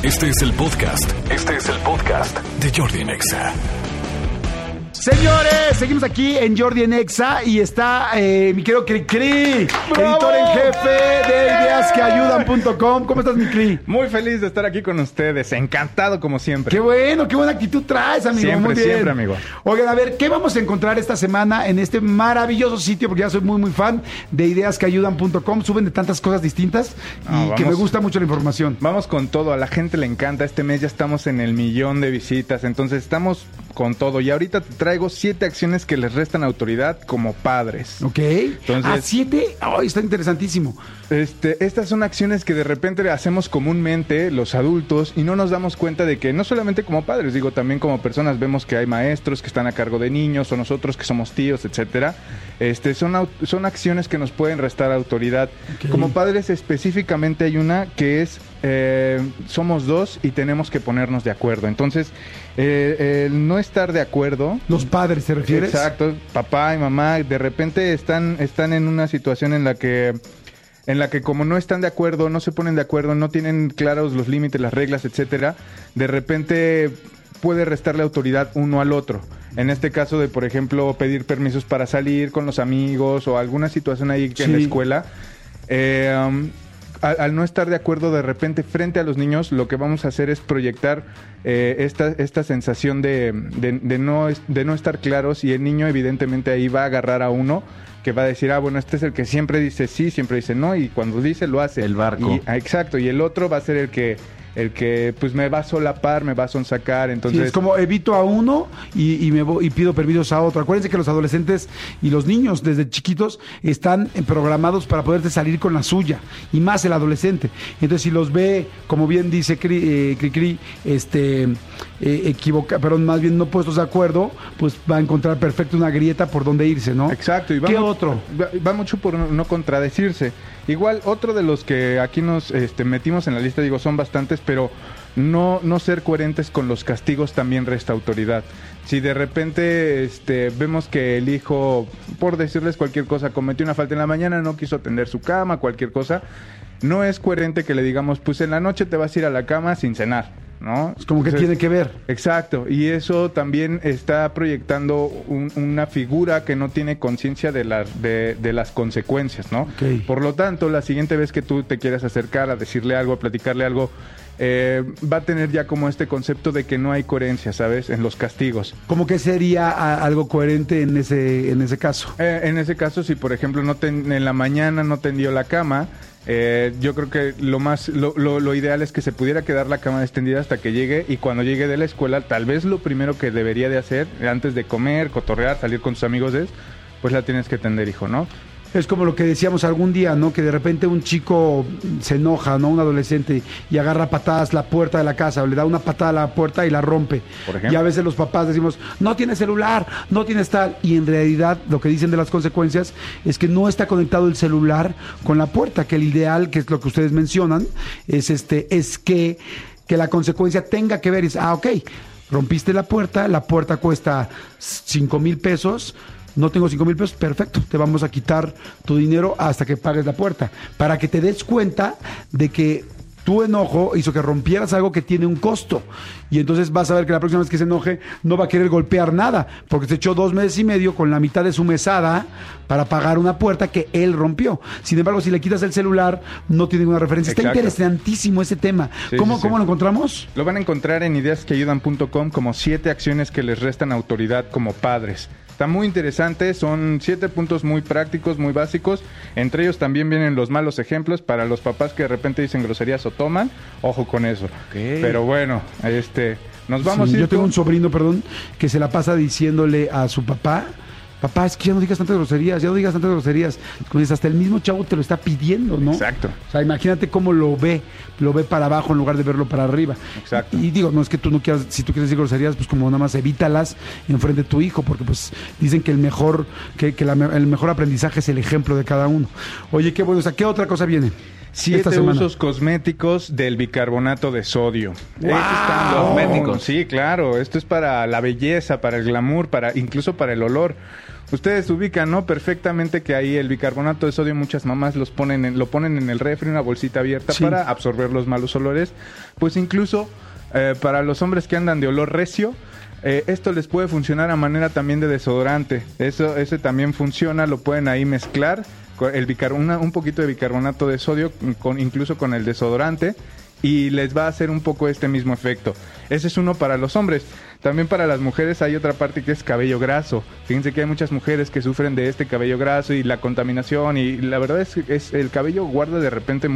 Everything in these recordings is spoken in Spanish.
Este es el podcast de Jordi en Exa. Señores, seguimos aquí en Jordi en Exa y está mi querido Cricri, editor en jefe de ideasqueayudan.com. ¿Cómo estás, mi Cri? Muy feliz de estar aquí con ustedes, encantado como siempre. Qué bueno, qué buena actitud traes, amigo. Siempre, muy bien. siempre, amigo. Oigan, a ver, ¿qué vamos a encontrar esta semana en este maravilloso sitio? Porque ya soy muy fan de ideasqueayudan.com. Suben de tantas cosas distintas y que me gusta mucho la información. Vamos con todo, a la gente le encanta. Este mes ya estamos en el 1,000,000 de visitas, entonces estamos con todo. Y ahorita te traigo 7 acciones que les restan autoridad como padres. Ok. Entonces, 7. Ay, está interesantísimo. Estas son acciones que de repente hacemos comúnmente los adultos y no nos damos cuenta de que no solamente como padres, digo, también como personas vemos que hay maestros que están a cargo de niños o nosotros que somos tíos, etcétera. Son acciones que nos pueden restar autoridad. Okay. Como padres específicamente hay una que es somos 2 y tenemos que ponernos de acuerdo. Entonces, el no estar de acuerdo. ¿Los padres te refieres? Exacto, papá y mamá de repente están en una situación en la que como no están de acuerdo, no se ponen de acuerdo, no tienen claros los límites, las reglas, etcétera, de repente puede restarle autoridad uno al otro. En este caso de, por ejemplo, pedir permisos para salir con los amigos o alguna situación ahí que en la escuela. Al no estar de acuerdo de repente frente a los niños, lo que vamos a hacer es proyectar esta sensación de no estar claros, y el niño evidentemente ahí va a agarrar a uno que va a decir, bueno, este es el que siempre dice sí, siempre dice no, y cuando dice lo hace. El barco. Exacto, y el otro va a ser el que pues me va a solapar, me va a sonsacar. Entonces sí, es como evito a uno y me voy y pido permisos a otro. Acuérdense que los adolescentes y los niños desde chiquitos están programados para poderte salir con la suya, y más el adolescente. Entonces, si los ve, como bien dice Cricri, más bien no puestos de acuerdo, pues va a encontrar perfecto una grieta por donde irse, ¿no? Exacto. Y ¿Qué otro? Va mucho por no contradecirse. Igual, otro de los que aquí nos metimos en la lista, digo, son bastantes, pero no ser coherentes con los castigos también resta autoridad. Si de repente vemos que el hijo, por decirles cualquier cosa, cometió una falta en la mañana, no quiso atender su cama, cualquier cosa, no es coherente que le digamos, pues en la noche te vas a ir a la cama sin cenar, ¿no? Es como que tiene que ver. Exacto, y eso también está proyectando una figura que no tiene conciencia de las consecuencias, ¿no? Okay. Por lo tanto, la siguiente vez que tú te quieras acercar a decirle algo, a platicarle algo, va a tener ya como este concepto de que no hay coherencia, ¿sabes? En los castigos. ¿Cómo que sería algo coherente en ese caso? En ese caso, si por ejemplo en la mañana no tendió la cama, yo creo que lo ideal es que se pudiera quedar la cama extendida hasta que llegue, y cuando llegue de la escuela, tal vez lo primero que debería de hacer antes de comer, cotorrear, salir con sus amigos pues la tienes que tender, hijo, ¿no? Es como lo que decíamos algún día, ¿no? Que de repente un chico se enoja, ¿no? Un adolescente, y agarra patadas la puerta de la casa, o le da una patada a la puerta y la rompe. Por ejemplo. Y a veces los papás decimos, no tienes celular, no tienes tal. Y en realidad lo que dicen de las consecuencias es que no está conectado el celular con la puerta, que el ideal, que es lo que ustedes mencionan, es que la consecuencia tenga que ver. Ok, rompiste la puerta cuesta 5,000 pesos. No tengo 5,000 pesos, perfecto, te vamos a quitar tu dinero hasta que pagues la puerta, para que te des cuenta de que tu enojo hizo que rompieras algo que tiene un costo, y entonces vas a ver que la próxima vez que se enoje no va a querer golpear nada, porque se echó 2 meses y medio con la mitad de su mesada para pagar una puerta que él rompió. Sin embargo, si le quitas el celular, no tiene ninguna referencia. Está interesantísimo ese tema. Sí, ¿Cómo lo encontramos? Lo van a encontrar en ideasqueayudan.com como 7 acciones que les restan autoridad como padres. Está muy interesante, son 7 puntos muy prácticos, muy básicos. Entre ellos también vienen los malos ejemplos para los papás que de repente dicen groserías o toman. Ojo con eso. Okay. Pero bueno, nos vamos a ir. Yo tengo un sobrino, que se la pasa diciéndole a su papá, es que ya no digas tantas groserías, hasta el mismo chavo te lo está pidiendo, ¿no? Exacto. O sea, imagínate cómo lo ve para abajo en lugar de verlo para arriba. Exacto. Y digo, no es que tú no quieras, si tú quieres decir groserías, pues como nada más evítalas enfrente de tu hijo, porque pues dicen que el mejor aprendizaje es el ejemplo de cada uno. Oye, qué bueno, o sea, ¿qué otra cosa viene? 7 usos cosméticos del bicarbonato de sodio. ¡Wow! Cosméticos. Sí, claro. Esto es para la belleza, para el glamour, incluso para el olor. Ustedes ubican, ¿no? Perfectamente que ahí el bicarbonato de sodio, muchas mamás lo ponen en el refri, una bolsita abierta para absorber los malos olores. Pues incluso para los hombres que andan de olor recio, esto les puede funcionar a manera también de desodorante. Ese también funciona, lo pueden ahí mezclar con un poquito de bicarbonato de sodio incluso con el desodorante, y les va a hacer un poco este mismo efecto. Ese es uno para los hombres. También para las mujeres hay otra parte que es cabello graso. Fíjense que hay muchas mujeres que sufren de este cabello graso y la contaminación, y la verdad es el cabello guarda de repente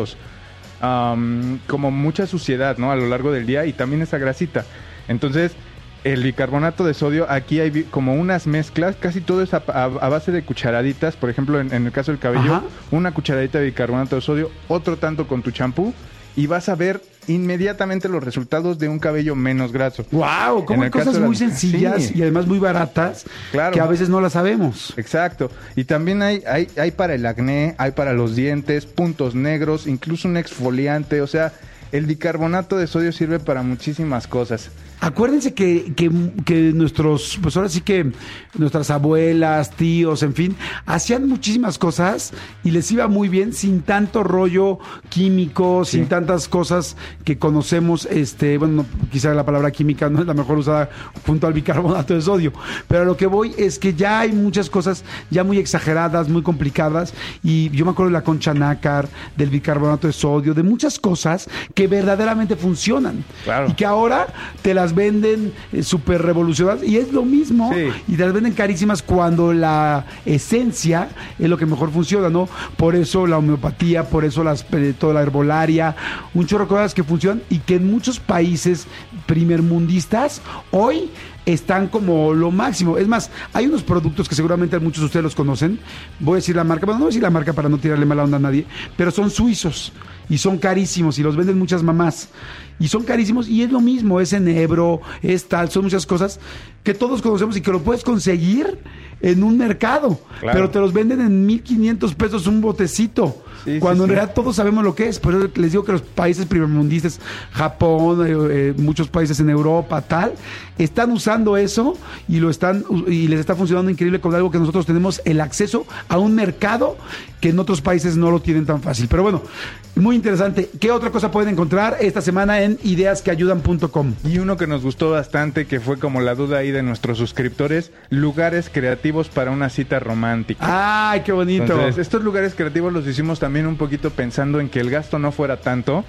como mucha suciedad, ¿no? A lo largo del día, y también esa grasita. Entonces, el bicarbonato de sodio, aquí hay como unas mezclas, casi todo es a base de cucharaditas. Por ejemplo, en el caso del cabello, una cucharadita de bicarbonato de sodio, otro tanto con tu champú, y vas a ver inmediatamente los resultados de un cabello menos graso. ¡Wow! Como hay cosas muy sencillas y además muy baratas, claro, que a veces no las sabemos. Exacto. Y también hay para el acné, hay para los dientes, puntos negros, incluso un exfoliante. O sea, el bicarbonato de sodio sirve para muchísimas cosas. Acuérdense que nuestros, pues ahora sí que nuestras abuelas, tíos, en fin, hacían muchísimas cosas y les iba muy bien sin tanto rollo químico, sin tantas cosas que conocemos, bueno, quizá la palabra química no es la mejor usada junto al bicarbonato de sodio, pero a lo que voy es que ya hay muchas cosas ya muy exageradas, muy complicadas, y yo me acuerdo de la concha nácar, del bicarbonato de sodio, de muchas cosas que verdaderamente funcionan. Claro. Y que ahora te las venden súper revolucionadas y es lo mismo, y te las venden carísimas cuando la esencia es lo que mejor funciona, ¿no? Por eso la homeopatía, por eso toda la herbolaria, un chorro de cosas que funcionan y que en muchos países primermundistas hoy están como lo máximo. Es más, hay unos productos que seguramente muchos de ustedes los conocen. Voy a decir la marca, bueno, no voy a decir la marca para no tirarle mala onda a nadie, pero son suizos y son carísimos y los venden muchas mamás. Y son carísimos y es lo mismo, es enebro, es tal, son muchas cosas que todos conocemos y que lo puedes conseguir en un mercado, pero te los venden en 1,500 pesos un botecito, cuando en realidad todos sabemos lo que es. Por eso les digo que los países primermundistas, Japón, muchos países en Europa, tal, están usando eso y les está funcionando increíble con algo que nosotros tenemos el acceso a un mercado que en otros países no lo tienen tan fácil. Pero bueno, muy interesante. ¿Qué otra cosa pueden encontrar esta semana en ideasqueayudan.com? Y uno que nos gustó bastante, que fue como la duda ahí de nuestros suscriptores, lugares creativos para una cita romántica. ¡Ay, qué bonito! Entonces, estos lugares creativos los hicimos también un poquito pensando en que el gasto no fuera tanto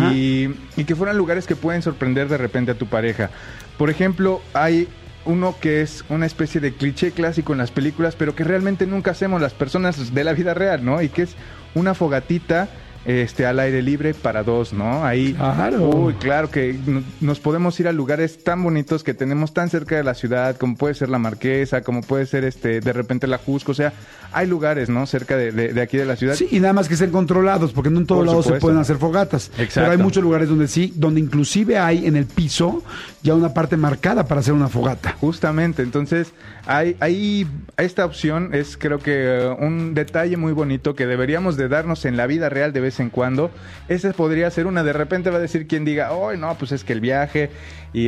y que fueran lugares que pueden sorprender de repente a tu pareja. Por ejemplo, hay uno que es una especie de cliché clásico en las películas, pero que realmente nunca hacemos las personas de la vida real, ¿no? Y que es una fogatita al aire libre para dos, ¿no? Ahí, claro que nos podemos ir a lugares tan bonitos que tenemos tan cerca de la ciudad, como puede ser la Marquesa, como puede ser de repente la Jusco. O sea, hay lugares, ¿no? Cerca de aquí de la ciudad. Sí, y nada más que estén controlados, porque no en todos lados se pueden hacer fogatas. Exacto. Pero hay muchos lugares donde inclusive hay en el piso ya una parte marcada para hacer una fogata. Justamente, entonces hay esta opción es, creo que un detalle muy bonito que deberíamos de darnos en la vida real de vez en cuando. Ese podría ser una. De repente va a decir quien diga, no, pues es que el viaje y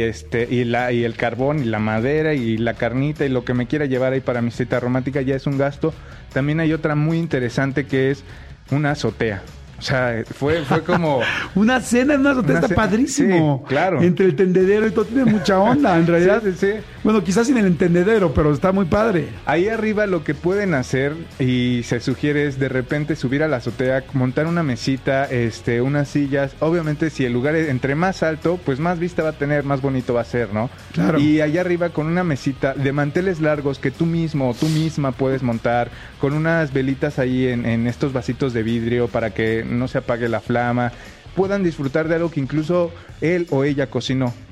el carbón y la madera y la carnita y lo que me quiera llevar ahí para mi cita romántica ya es un gasto. También hay otra muy interesante que es una azotea. O sea, fue como... una cena en una azotea está padrísimo. Sí, claro. Entre el tendedero y todo tiene mucha onda, en realidad. Sí. Bueno, quizás sin el entendedero, pero está muy padre. Ahí arriba lo que pueden hacer, y se sugiere, es de repente subir a la azotea, montar una mesita, unas sillas. Obviamente, si el lugar es entre más alto, pues más vista va a tener, más bonito va a ser, ¿no? Claro. Y allá arriba con una mesita de manteles largos que tú mismo o tú misma puedes montar, con unas velitas ahí en estos vasitos de vidrio para que no se apague la flama, puedan disfrutar de algo que incluso él o ella cocinó.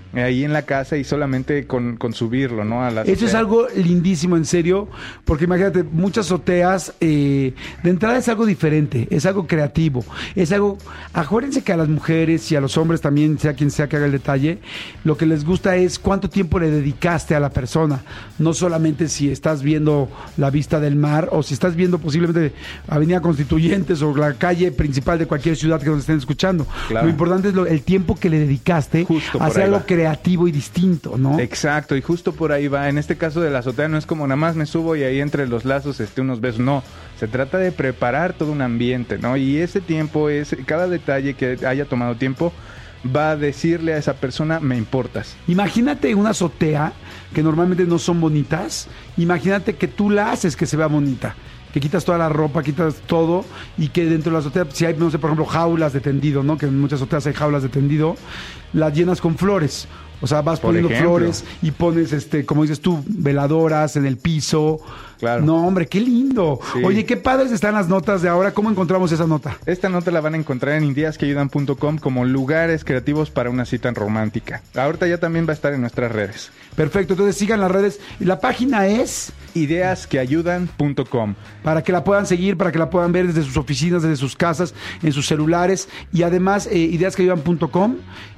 ahí en la casa y solamente con subirlo, ¿no? A la Eso es algo lindísimo, en serio, porque imagínate, muchas azoteas, de entrada es algo diferente, es algo creativo, es algo, acuérdense que a las mujeres y a los hombres también, sea quien sea que haga el detalle, lo que les gusta es cuánto tiempo le dedicaste a la persona, no solamente si estás viendo la vista del mar o si estás viendo posiblemente Avenida Constituyentes o la calle principal de cualquier ciudad que nos estén escuchando. Claro. Lo importante es el tiempo que le dedicaste a hacer algo creativo y distinto, ¿no? Exacto, y justo por ahí va. En este caso de la azotea no es como nada más me subo y ahí entre los lazos unos besos, no. Se trata de preparar todo un ambiente, ¿no? Y ese tiempo, cada detalle que haya tomado tiempo va a decirle a esa persona, me importas. Imagínate una azotea que normalmente no son bonitas, imagínate que tú la haces que se vea bonita, que quitas toda la ropa, quitas todo, y que dentro de la azotea, si hay, no sé, por ejemplo, jaulas de tendido, ¿no? Que en muchas azoteas hay jaulas de tendido, las llenas con flores. O sea, vas poniendo flores y pones, como dices tú, veladoras en el piso. Claro. No, hombre, qué lindo. Sí. Oye, qué padres están las notas de ahora. ¿Cómo encontramos esa nota? Esta nota la van a encontrar en ideasqueayudan.com como lugares creativos para una cita romántica. Ahorita ya también va a estar en nuestras redes. Perfecto, entonces sigan las redes. La página es ideasqueayudan.com. Para que la puedan seguir, para que la puedan ver desde sus oficinas, desde sus casas, en sus celulares. Y además, ideasqueayudan.com.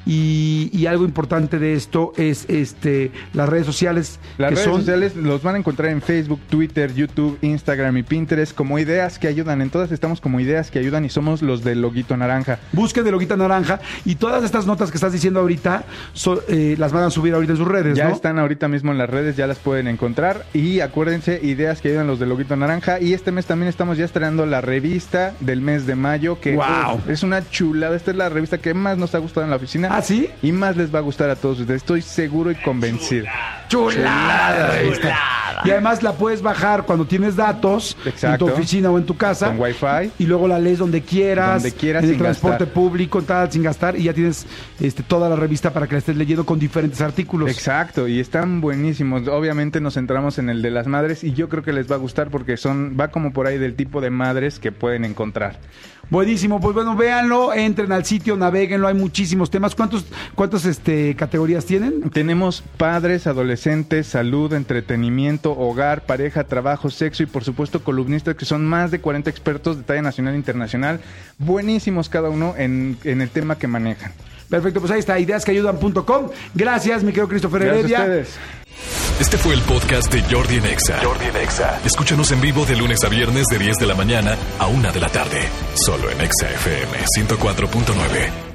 Y algo importante de esto es las redes sociales. Las redes sociales los van a encontrar en Facebook, Twitter, YouTube, Instagram y Pinterest como Ideas que Ayudan. En todas estamos como Ideas que Ayudan y somos los del loguito naranja. Busquen de loguito naranja y todas estas notas que estás diciendo ahorita las van a subir ahorita en sus redes, ya, ¿no? Están ahorita mismo en las redes, ya las pueden encontrar. Y acuérdense, Ideas que Ayudan, los del loguito naranja. Y este mes también estamos ya estrenando la revista del mes de mayo, que es una chulada. Esta es la revista que más nos ha gustado en la oficina. ¿Ah, sí? Y más les va a gustar a todos ustedes. Estoy seguro y convencido. ¡Chulada! Y además la puedes bajar cuando tienes datos. Exacto. En tu oficina o en tu casa. Con Wi-Fi. Y luego la lees donde quieras. En el transporte público, tal, sin gastar. Y ya tienes toda la revista para que la estés leyendo con diferentes artículos. Exacto. Y están buenísimos. Obviamente nos centramos en el de las madres. Y yo creo que les va a gustar porque va como por ahí del tipo de madres que pueden encontrar. Buenísimo, pues bueno, véanlo, entren al sitio, navéguenlo, hay muchísimos temas. ¿Cuántas categorías tienen? Tenemos padres, adolescentes, salud, entretenimiento, hogar, pareja, trabajo, sexo y por supuesto columnistas, que son más de 40 expertos de talla nacional e internacional. Buenísimos cada uno en el tema que manejan. Perfecto, pues ahí está, ideasqueayudan.com. Gracias, mi querido Christopher Heredia. Gracias a ustedes. Este fue el podcast de Jordi en Exa. Escúchanos en vivo de lunes a viernes de 10 de la mañana a 1 de la tarde. Solo en Exa FM 104.9.